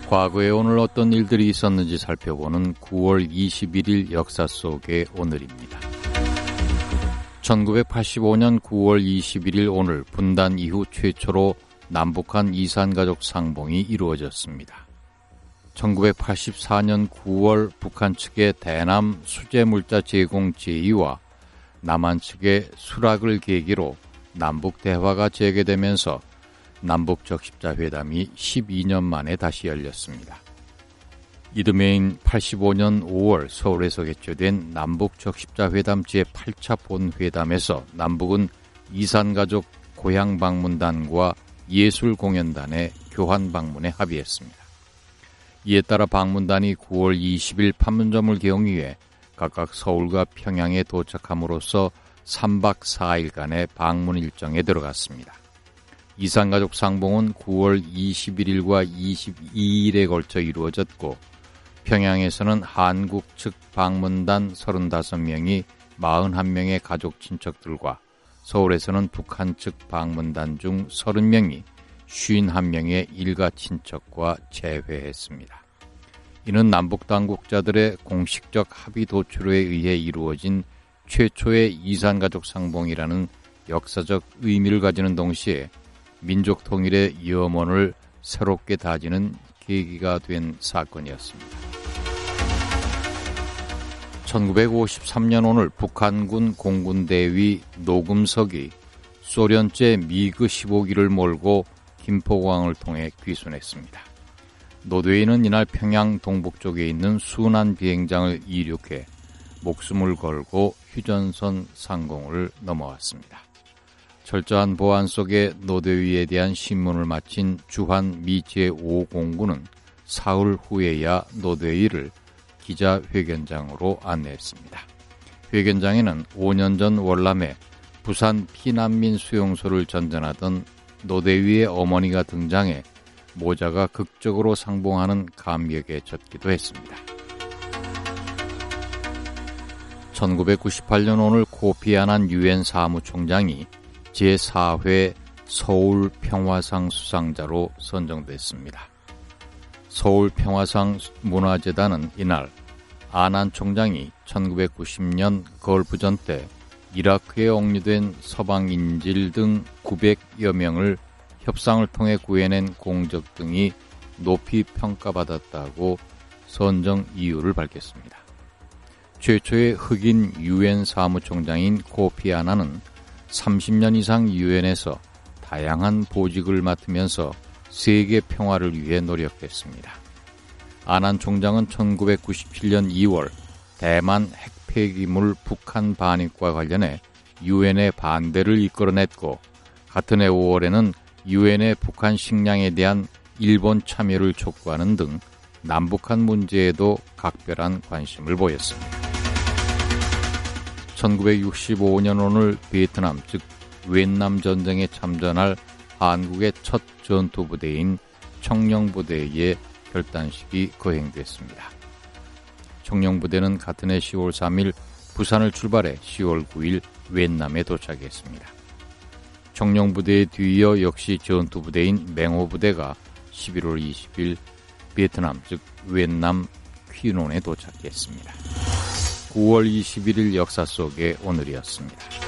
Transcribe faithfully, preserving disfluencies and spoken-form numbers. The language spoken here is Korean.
과거에 오늘 어떤 일들이 있었는지 살펴보는 구월 이십일일 역사 속의 오늘입니다. 천구백팔십오년 구월 이십일일 오늘 분단 이후 최초로 남북한 이산가족 상봉이 이루어졌습니다. 천구백팔십사년 구월 북한 측의 대남 수재물자 제공 제의와 남한 측의 수락을 계기로 남북 대화가 재개되면서 남북 적십자 회담이 십이년 만에 다시 열렸습니다. 이듬해인 팔십오년 오월 서울에서 개최된 남북 적십자 회담 제팔차 본회담에서 남북은 이산가족 고향 방문단과 예술공연단의 교환 방문에 합의했습니다. 이에 따라 방문단이 구월 이십일 판문점을 경유해 각각 서울과 평양에 도착함으로써 삼박 사일간의 방문 일정에 들어갔습니다. 이산가족 상봉은 구월 이십일일과 이십이일에 걸쳐 이루어졌고 평양에서는 한국 측 방문단 서른다섯명이 사십일명의 가족 친척들과 서울에서는 북한 측 방문단 중 서른명이 오십일명의 일가 친척과 재회했습니다. 이는 남북 당국자들의 공식적 합의 도출에 의해 이루어진 최초의 이산가족 상봉이라는 역사적 의미를 가지는 동시에 민족 통일의 염원을 새롭게 다지는 계기가 된 사건이었습니다. 천구백오십삼년 오늘 북한군 공군대위 노금석이 소련제 미그 십오기를 몰고 김포공항을 통해 귀순했습니다. 노대위는 이날 평양 동북쪽에 있는 순안 비행장을 이륙해 목숨을 걸고 휴전선 상공을 넘어왔습니다. 철저한 보안 속에 노대위에 대한 심문을 마친 주한 미 제오 공군은 사흘 후에야 노대위를 기자회견장으로 안내했습니다. 회견장에는 오년 전 월남에 부산 피난민 수용소를 전전하던 노대위의 어머니가 등장해 모자가 극적으로 상봉하는 감격에 젖기도 했습니다. 천구백구십팔년 오늘 코피 아난 유엔 사무총장이 제사회 서울평화상 수상자로 선정됐습니다. 서울평화상 문화재단은 이날 아난 총장이 천구백구십년 걸프전 때 이라크에 억류된 서방인질 등 구백여 명을 협상을 통해 구해낸 공적 등이 높이 평가받았다고 선정 이유를 밝혔습니다. 최초의 흑인 유엔 사무총장인 코피 아난은 삼십년 이상 유엔에서 다양한 보직을 맡으면서 세계 평화를 위해 노력했습니다. 아난 총장은 천구백구십칠년 이월 대만 핵폐기물 북한 반입과 관련해 유엔의 반대를 이끌어냈고 같은 해 오월에는 유엔의 북한 식량에 대한 일본 참여를 촉구하는 등 남북한 문제에도 각별한 관심을 보였습니다. 천구백육십오년 오늘 베트남 즉 웬남 전쟁에 참전할 한국의 첫 전투부대인 청룡부대의 결단식이 거행됐습니다. 청룡부대는 같은 해 시월 삼일 부산을 출발해 시월 구일 웬남에 도착했습니다. 청룡부대에 뒤이어 역시 전투부대인 맹호부대가 십일월 이십일 베트남 즉 웬남 퀴논에 도착했습니다. 구월 이십일일 역사 속의 오늘이었습니다.